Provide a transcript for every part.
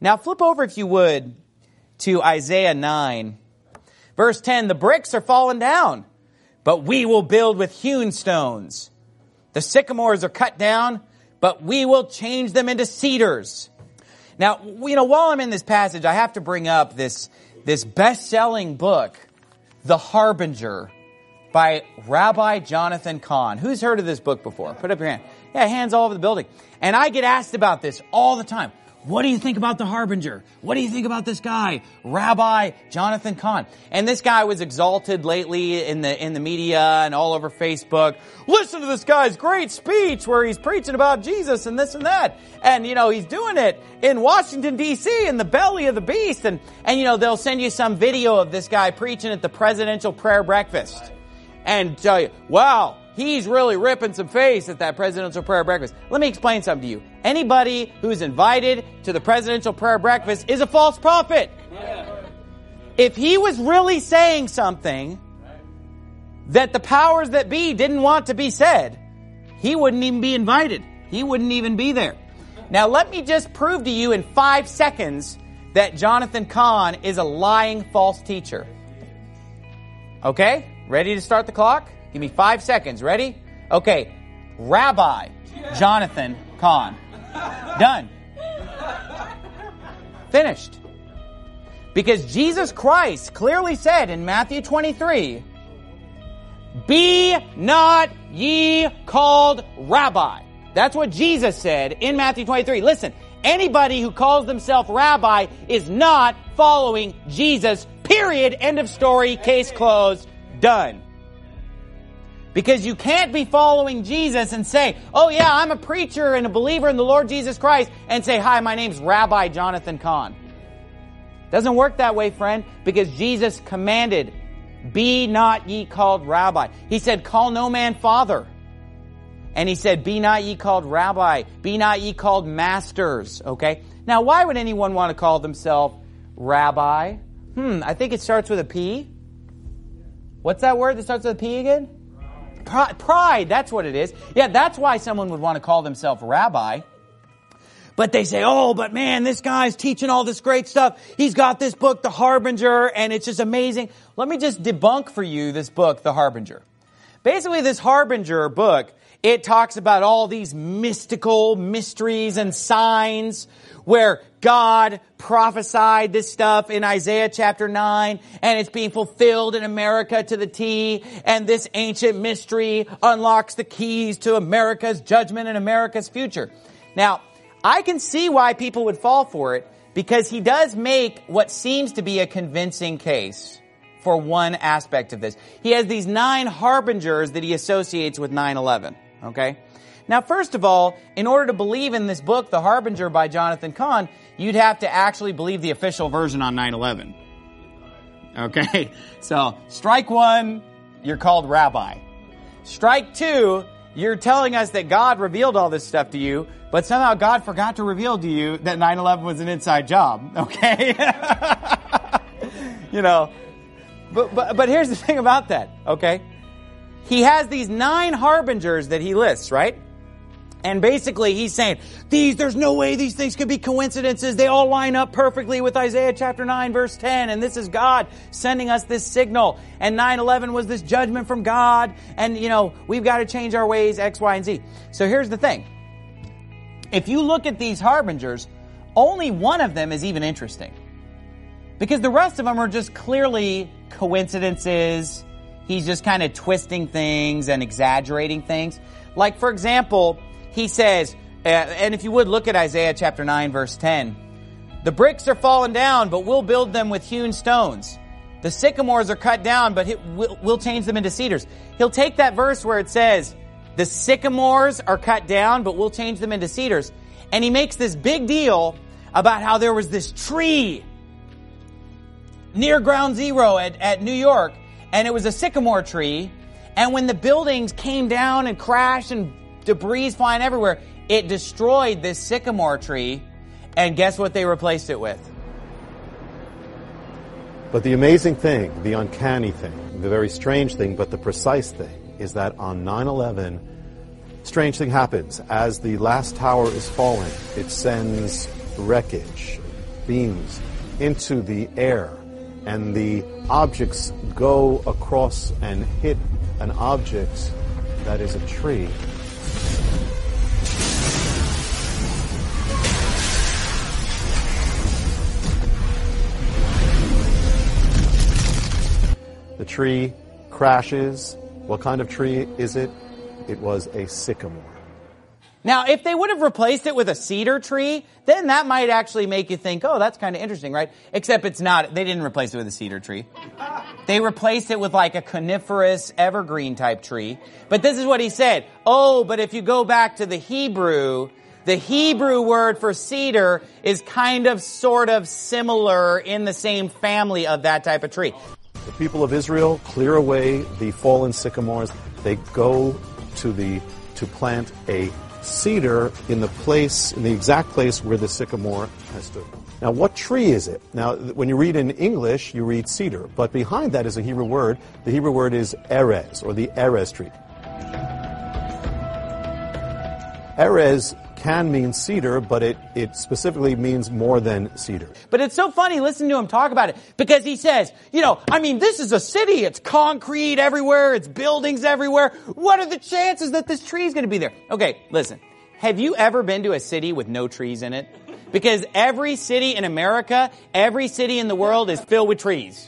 Now flip over, if you would, to Isaiah 9. Verse 10, the bricks are fallen down, but we will build with hewn stones. The sycamores are cut down, but we will change them into cedars. Now, while I'm in this passage, I have to bring up this best-selling book, The Harbinger, by Rabbi Jonathan Cahn. Who's heard of this book before? Put up your hand. Yeah, hands all over the building. And I get asked about this all the time. What do you think about The Harbinger? What do you think about this guy, Rabbi Jonathan Cahn? And this guy was exalted lately in the media and all over Facebook. Listen to this guy's great speech where he's preaching about Jesus and this and that. And, he's doing it in Washington, D.C., in the belly of the beast. And they'll send you some video of this guy preaching at the presidential prayer breakfast. And tell you, wow, he's really ripping some face at that presidential prayer breakfast. Let me explain something to you. Anybody who's invited to the presidential prayer breakfast is a false prophet. If he was really saying something that the powers that be didn't want to be said, he wouldn't even be invited. He wouldn't even be there. Now let me just prove to you in 5 seconds that Jonathan Cahn is a lying false teacher. Okay? Ready to start the clock? Give me 5 seconds. Ready? Okay. Rabbi Jonathan Cahn. Done. Finished. Because Jesus Christ clearly said in Matthew 23, be not ye called rabbi. That's what Jesus said in Matthew 23. Listen, anybody who calls themselves rabbi is not following Jesus. Period. End of story. Case closed. Done. Because you can't be following Jesus and say, oh yeah, I'm a preacher and a believer in the Lord Jesus Christ, and say, hi, my name's Rabbi Jonathan Cahn. Doesn't work that way, friend, because Jesus commanded, be not ye called rabbi. He said, call no man father. And he said, be not ye called rabbi. Be not ye called masters. Okay? Now, why would anyone want to call themselves rabbi? I think it starts with a P. What's that word that starts with a P again? Pride, that's what it is. Yeah, that's why someone would want to call themselves rabbi. But they say, oh, but man, this guy's teaching all this great stuff. He's got this book, The Harbinger, and it's just amazing. Let me just debunk for you this book, The Harbinger. Basically, this Harbinger book, it talks about all these mystical mysteries and signs where God prophesied this stuff in Isaiah chapter 9, and it's being fulfilled in America to the T, and this ancient mystery unlocks the keys to America's judgment and America's future. Now, I can see why people would fall for it, because he does make what seems to be a convincing case for one aspect of this. He has these 9 harbingers that he associates with 9/11, okay? Now, first of all, in order to believe in this book, The Harbinger by Jonathan Cahn, you'd have to actually believe the official version on 9/11. Okay? So, strike 1, you're called rabbi. Strike 2, you're telling us that God revealed all this stuff to you, but somehow God forgot to reveal to you that 9/11 was an inside job. Okay? But here's the thing about that, okay? He has these 9 harbingers that he lists, right? And basically he's saying, there's no way these things could be coincidences. They all line up perfectly with Isaiah chapter 9 verse 10. And this is God sending us this signal. And 9/11 was this judgment from God. And, we've got to change our ways, X, Y, and Z. So here's the thing. If you look at these harbingers, only one of them is even interesting. Because the rest of them are just clearly coincidences. He's just kind of twisting things and exaggerating things. Like, for example, he says, and if you would look at Isaiah chapter 9, verse 10, the bricks are fallen down, but we'll build them with hewn stones. The sycamores are cut down, but we'll change them into cedars. He'll take that verse where it says, the sycamores are cut down, but we'll change them into cedars. And he makes this big deal about how there was this tree near Ground Zero at New York, and it was a sycamore tree, and when the buildings came down and crashed and debris flying everywhere, it destroyed this sycamore tree, and guess what they replaced it with? But the amazing thing, the uncanny thing, the very strange thing, but the precise thing, is that on 9/11, strange thing happens. As the last tower is falling, it sends wreckage beams into the air, and the objects go across and hit an object that is a tree, the tree crashes. What kind of tree is it? It was a sycamore. Now, if they would have replaced it with a cedar tree, then that might actually make you think, oh, that's kind of interesting, right? Except it's not. They didn't replace it with a cedar tree. They replaced it with like a coniferous evergreen type tree. But this is what he said. Oh, but if you go back to the Hebrew word for cedar is kind of sort of similar in the same family of that type of tree. The people of Israel clear away the fallen sycamores. They go to plant a cedar in the exact place where the sycamore has stood. Now, what tree is it? Now, when you read in English, you read cedar, but behind that is a Hebrew word. The Hebrew word is erez, or the erez tree. Erez can mean cedar, but it specifically means more than cedar. But it's so funny listening to him talk about it, because he says, this is a city. It's concrete everywhere. It's buildings everywhere. What are the chances that this tree is going to be there? Okay, listen. Have you ever been to a city with no trees in it? Because every city in America, every city in the world is filled with trees.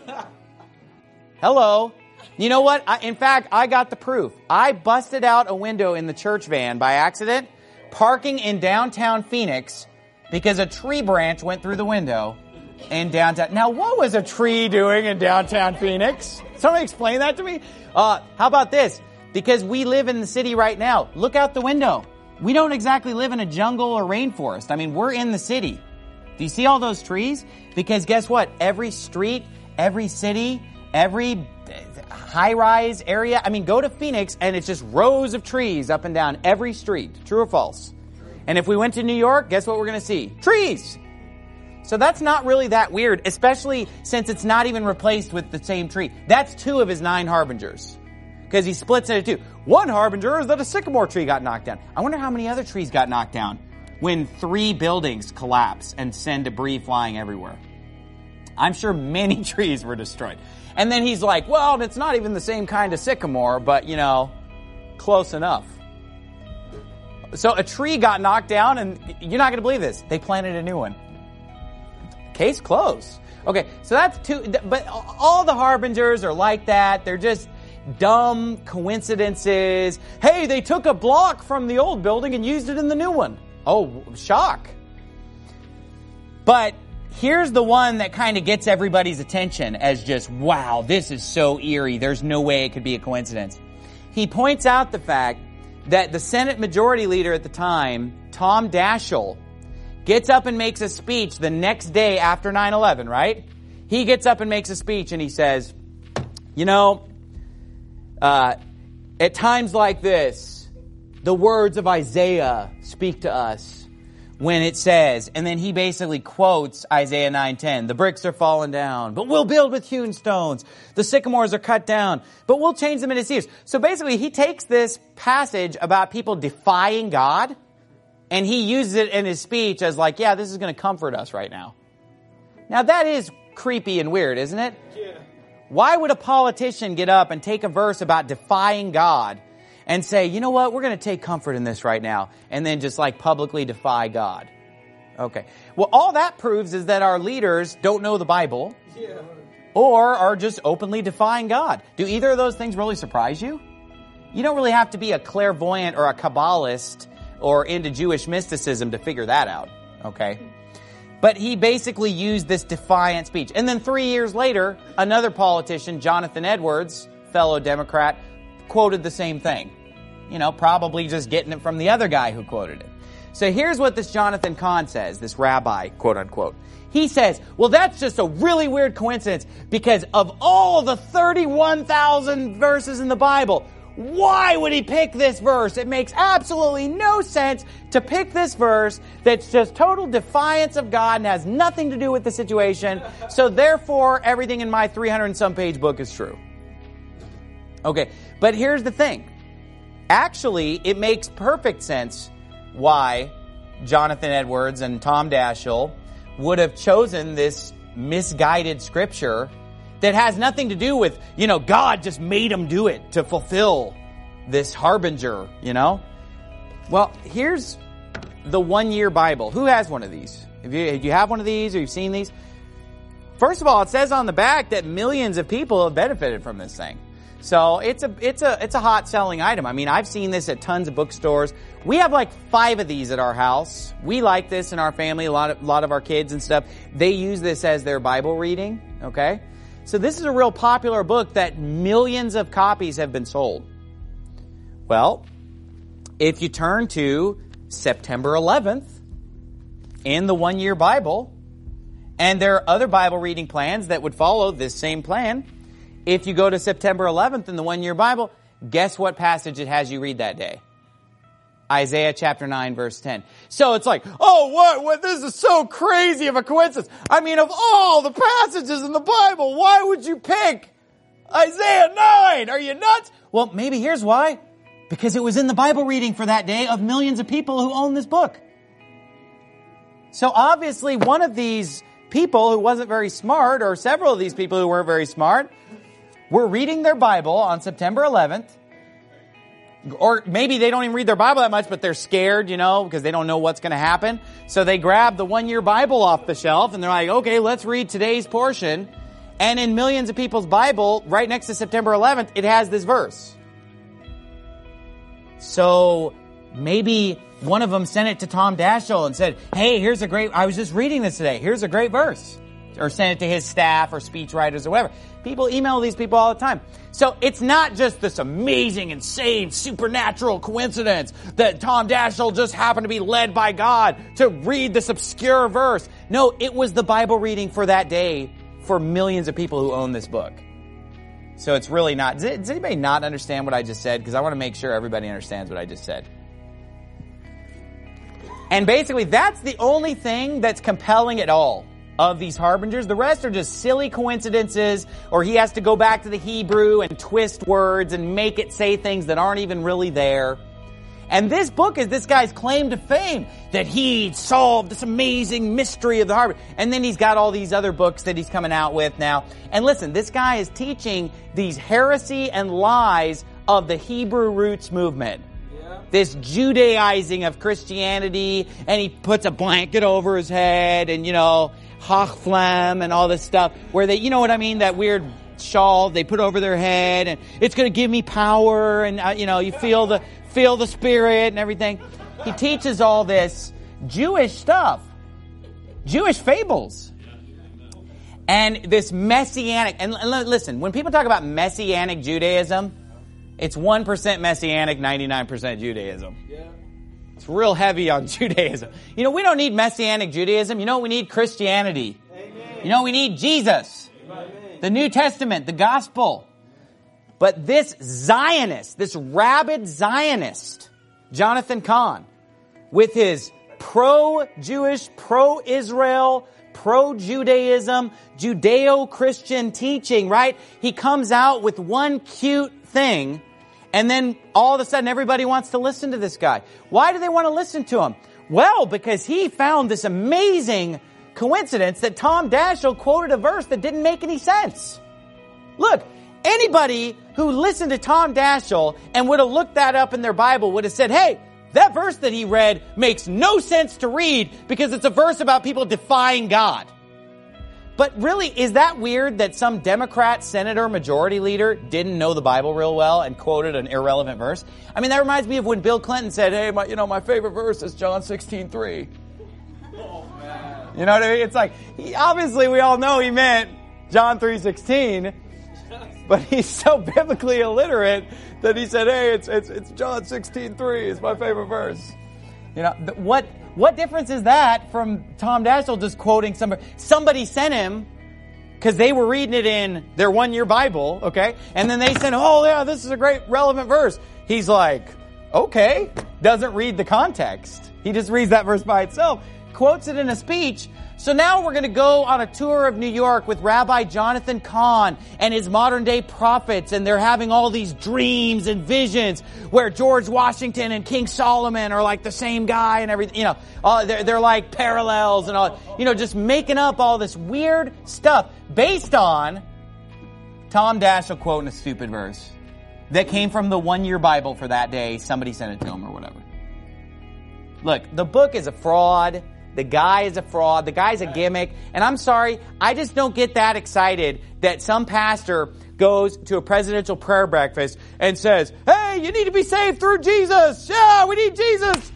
Hello. You know what? In fact, I got the proof. I busted out a window in the church van by accident, parking in downtown Phoenix, because a tree branch went through the window in downtown. Now, what was a tree doing in downtown Phoenix? Somebody explain that to me. How about this? Because we live in the city right now. Look out the window. We don't exactly live in a jungle or rainforest. We're in the city. Do you see all those trees? Because guess what? Every street, every city, every high-rise area. Go to Phoenix and it's just rows of trees up and down every street. True or false? And if we went to New York, guess what we're going to see? Trees! So that's not really that weird, especially since it's not even replaced with the same tree. That's 2 of his 9 harbingers. Because he splits it into 2. One harbinger is that a sycamore tree got knocked down. I wonder how many other trees got knocked down when 3 buildings collapse and send debris flying everywhere. I'm sure many trees were destroyed. And then he's like, well, it's not even the same kind of sycamore, but, close enough. So a tree got knocked down, and you're not going to believe this. They planted a new one. Case closed. Okay, so that's 2, but all the harbingers are like that. They're just dumb coincidences. Hey, they took a block from the old building and used it in the new one. Oh, shock. But here's the one that kind of gets everybody's attention as just, wow, this is so eerie. There's no way it could be a coincidence. He points out the fact that the Senate Majority Leader at the time, Tom Daschle, gets up and makes a speech the next day after 9/11, right? He gets up and makes a speech and he says, at times like this, the words of Isaiah speak to us. When it says, and then he basically quotes Isaiah 9:10, the bricks are fallen down, but we'll build with hewn stones. The sycamores are cut down, but we'll change them into cedars. So basically, he takes this passage about people defying God, and he uses it in his speech as like, yeah, this is going to comfort us right now. Now that is creepy and weird, isn't it? Yeah. Why would a politician get up and take a verse about defying God and say, you know what, we're going to take comfort in this right now, and then just publicly defy God? Okay. Well, all that proves is that our leaders don't know the Bible, or are just openly defying God. Do either of those things really surprise you? You don't really have to be a clairvoyant or a Kabbalist or into Jewish mysticism to figure that out, okay? But he basically used this defiant speech. And then 3 years later, another politician, Jonathan Edwards, fellow Democrat, quoted the same thing. Probably just getting it from the other guy who quoted it. So here's what this Jonathan Cahn says, this rabbi, quote unquote. He says, well, that's just a really weird coincidence because of all the 31,000 verses in the Bible, why would he pick this verse? It makes absolutely no sense to pick this verse that's just total defiance of God and has nothing to do with the situation. So therefore, everything in my 300 and some page book is true. Okay, but here's the thing. Actually, it makes perfect sense why Jonathan Edwards and Tom Daschle would have chosen this misguided scripture that has nothing to do with, God just made them do it to fulfill this harbinger, Well, here's the 1 Year Bible. Who has one of these? Do you have one of these, or you've seen these? First of all, it says on the back that millions of people have benefited from this thing. So it's a hot selling item. I mean, I've seen this at tons of bookstores. We have like 5 of these at our house. We like this in our family. A lot of our kids and stuff, they use this as their Bible reading. Okay. So this is a real popular book that millions of copies have been sold. Well, if you turn to September 11th in the 1 Year Bible, and there are other Bible reading plans that would follow this same plan. If you go to September 11th in the 1 Year Bible, guess what passage it has you read that day? Isaiah chapter 9, verse 10. So it's like, oh, what? This is so crazy of a coincidence. I mean, of all the passages in the Bible, why would you pick Isaiah 9? Are you nuts? Well, maybe here's why. Because it was in the Bible reading for that day of millions of people who own this book. So obviously one of these people who wasn't very smart, or several of these people who weren't very smart, were reading their Bible on September 11th. Or maybe they don't even read their Bible that much, but they're scared, because they don't know what's going to happen. So they grab the 1 Year Bible off the shelf and they're like, okay, let's read today's portion. And in millions of people's Bible, right next to September 11th, it has this verse. So maybe one of them sent it to Tom Daschle and said, hey, I was just reading this today. Here's a great verse. Or sent it to his staff or speechwriters or whatever. People email these people all the time. So it's not just this amazing, insane, supernatural coincidence that Tom Daschle just happened to be led by God to read this obscure verse. No, it was the Bible reading for that day for millions of people who own this book. So it's really not. Does anybody not understand what I just said? Because I want to make sure everybody understands what I just said. And basically, that's the only thing that's compelling at all of these harbingers. The rest are just silly coincidences, or he has to go back to the Hebrew and twist words and make it say things that aren't even really there. And this book is this guy's claim to fame, that he solved this amazing mystery of the harbinger. And then he's got all these other books that he's coming out with now. And listen, this guy is teaching these heresy and lies of the Hebrew roots movement. This Judaizing of Christianity, and he puts a blanket over his head, and Hachflam and all this stuff, where they, what I mean, that weird shawl they put over their head, and it's going to give me power, and you feel the spirit and everything. He teaches all this Jewish stuff, Jewish fables, and this messianic. And listen, when people talk about messianic Judaism, it's 1% Messianic, 99% Judaism. Yeah. It's real heavy on Judaism. We don't need Messianic Judaism. We need Christianity. Amen. We need Jesus. Amen. The New Testament, the gospel. But this Zionist, this rabid Zionist, Jonathan Cahn, with his pro-Jewish, pro-Israel, pro-Judaism, Judeo-Christian teaching, right? He comes out with one cute thing, and then all of a sudden everybody wants to listen to this guy. Why do they want to listen to him? Well, because he found this amazing coincidence that Tom Daschle quoted a verse that didn't make any sense. Look, anybody who listened to Tom Daschle and would have looked that up in their Bible would have said, hey, that verse that he read makes no sense to read because it's a verse about people defying God. But really, is that weird that some Democrat senator majority leader didn't know the Bible real well and quoted an irrelevant verse? I mean, that reminds me of when Bill Clinton said, hey, my favorite verse is John 16:3. Oh, man. You know what I mean? It's like, obviously we all know he meant John 3:16, but he's so biblically illiterate that he said, hey, it's John 16:3 is my favorite verse. What difference is that from Tom Daschle just quoting somebody sent him because they were reading it in their 1 Year Bible, okay? And then they said, oh yeah, this is a great relevant verse. He's like, okay, doesn't read the context. He just reads that verse by itself. quotes it in a speech. So now we're going to go on a tour of New York with Rabbi Jonathan Cahn and his modern day prophets, and they're having all these dreams and visions where George Washington and King Solomon are like the same guy and everything, they're like parallels and all, just making up all this weird stuff based on Tom Daschle quoting a stupid verse that came from the 1-year Bible for that day. Somebody sent it to him or whatever. Look, the book is a fraud. The guy is a fraud. The guy's a gimmick. And I'm sorry, I just don't get that excited that some pastor goes to a presidential prayer breakfast and says, hey, you need to be saved through Jesus. Yeah, we need Jesus.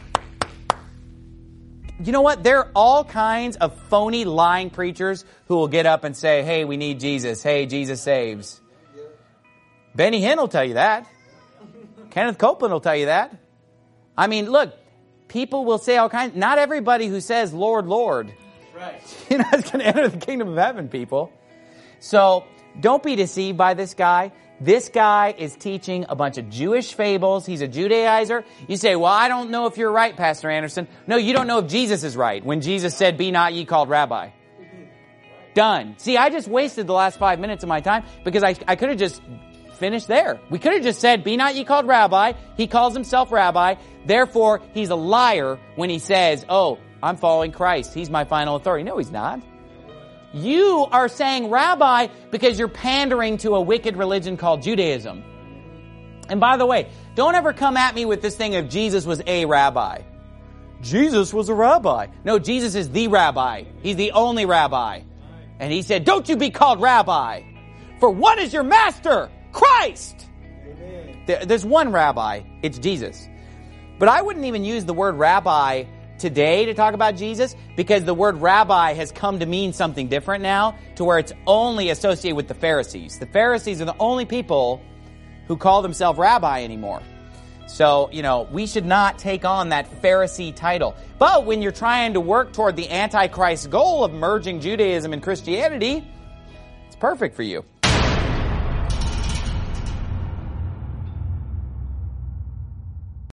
You know what? There are all kinds of phony, lying preachers who will get up and say, hey, we need Jesus. Hey, Jesus saves. Benny Hinn will tell you that. Kenneth Copeland will tell you that. I mean, look. People will say all kinds. Not everybody who says, Lord, Lord, right, is going to enter the kingdom of heaven, people. So don't be deceived by this guy. This guy is teaching a bunch of Jewish fables. He's a Judaizer. You say, well, I don't know if you're right, Pastor Anderson. No, you don't know if Jesus is right when Jesus said, be not ye called rabbi. Done. See, I just wasted the last 5 minutes of my time because I could have just finished there. We could have just said, be not ye called rabbi. He calls himself rabbi. Therefore, he's a liar when he says, oh, I'm following Christ. He's my final authority. No, he's not. You are saying rabbi because you're pandering to a wicked religion called Judaism. And by the way, don't ever come at me with this thing of Jesus was a rabbi. Jesus was a rabbi. No, Jesus is the rabbi. He's the only rabbi. And he said, don't you be called rabbi, for one is your master, Christ. There's one rabbi. It's Jesus. But I wouldn't even use the word rabbi today to talk about Jesus because the word rabbi has come to mean something different now to where it's only associated with the Pharisees. The Pharisees are the only people who call themselves rabbi anymore. So, we should not take on that Pharisee title. But when you're trying to work toward the Antichrist goal of merging Judaism and Christianity, it's perfect for you.